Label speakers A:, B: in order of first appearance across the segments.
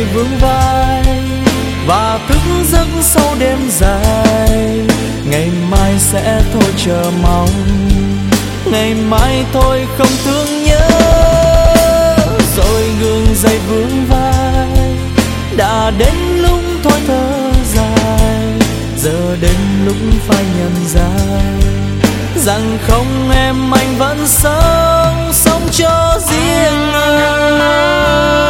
A: vướng vai và thức giấc sau đêm dài. Ngày mai sẽ thôi chờ mong, ngày mai thôi không thương nhớ. Rồi gương dây vướng vai, đã đến lúc thôi thở dài. Giờ đến lúc phải nhận ra rằng không em anh vẫn sống cho riêng anh.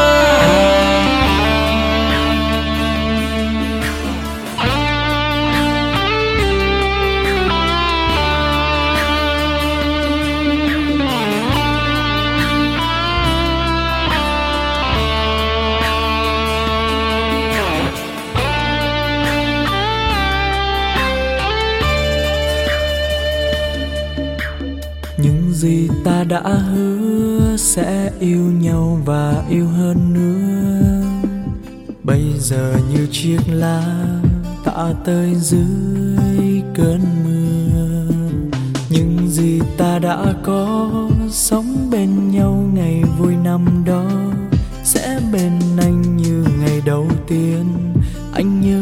A: Những gì ta đã hứa sẽ yêu nhau và yêu hơn nữa, bây giờ như chiếc lá tạ tơi dưới cơn mưa. Những gì ta đã có, sống bên nhau ngày vui năm đó, sẽ bên anh như ngày đầu tiên anh nhớ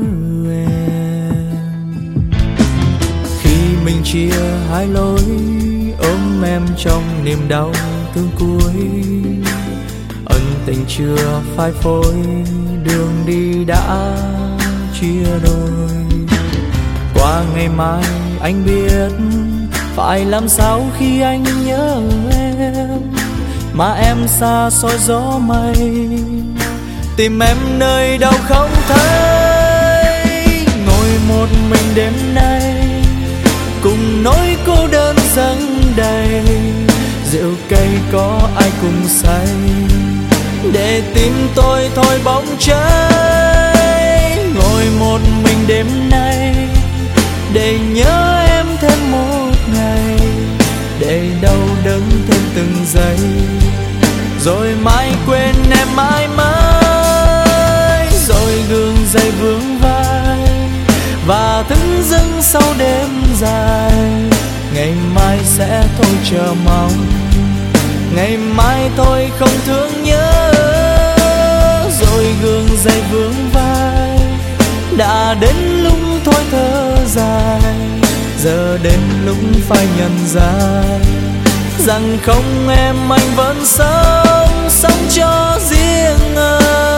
A: em. Khi mình chia hai lối, ôm em trong niềm đau thương cuối. Ân tình chưa phai phôi, đường đi đã chia đôi. Qua ngày mai anh biết phải làm sao khi anh nhớ em, mà em xa xôi gió mây, tìm em nơi đâu không thấy. Ngồi một mình đêm nay cùng nỗi cô đơn dâng đầy, rượu cây có ai cùng say để tim tôi thôi bóng cháy. Ngồi một mình đêm nay để nhớ em thêm một ngày, để đau đớn thêm từng giây, rồi mai quên em mãi mãi. Rồi gương dây vướng vai và thức giấc sau đêm dài. Ngày mai sẽ thôi chờ mong, ngày mai thôi không thương nhớ. Rồi gương dây vướng vai, đã đến lúc thôi thở dài. Giờ đến lúc phải nhận ra rằng không em anh vẫn sống cho riêng anh.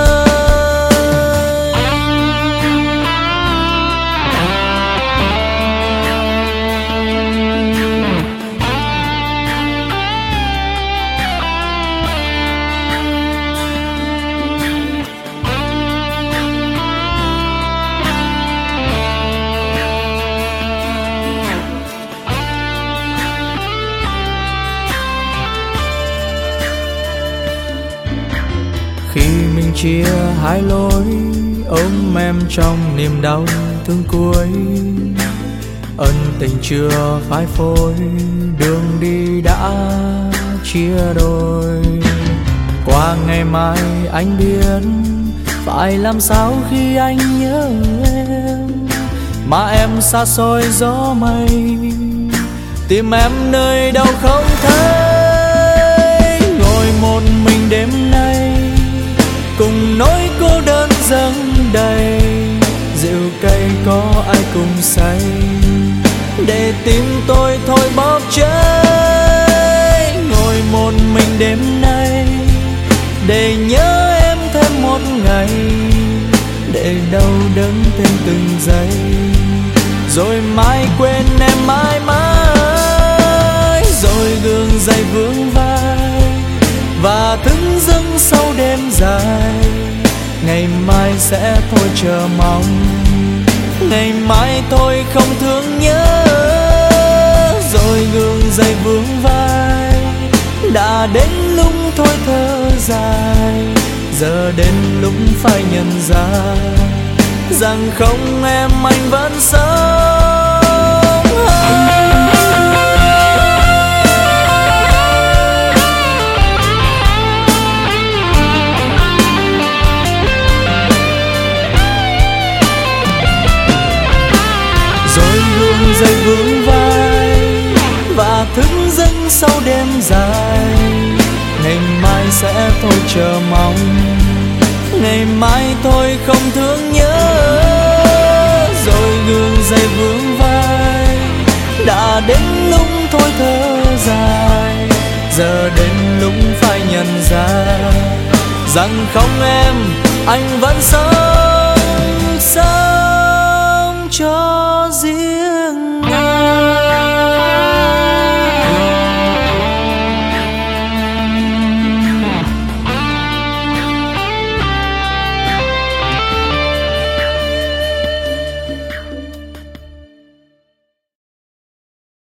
A: Khi mình chia hai lối, ôm em trong niềm đau thương cuối. Ân tình chưa phai phôi, đường đi đã chia đôi. Qua ngày mai anh biết phải làm sao khi anh nhớ em, mà em xa xôi gió mây, tìm em nơi đâu không thấy. Ngồi một mình đêm nay cùng nỗi cô đơn dâng đầy, rượu cây có ai cùng say để tim tôi thôi bóp cháy. Ngồi một mình đêm nay để nhớ em thêm một ngày, để đau đớn thêm từng giây, rồi mai quên em mãi mãi. Rồi gương dây vướng vai và thức giấc sau đêm dài. Ngày mai sẽ thôi chờ mong, ngày mai thôi không thương nhớ. Rồi gương dây vướng vai, đã đến lúc thôi thở dài. Giờ đến lúc phải nhận ra rằng không em anh vẫn sống. Dây vướng vai và thức giấc sau đêm dài. Ngày mai sẽ thôi chờ mong, ngày mai thôi không thương nhớ. Rồi gương dây vướng vai, đã đến lúc thôi thở dài. Giờ đến lúc phải nhận ra rằng không em, anh vẫn sống.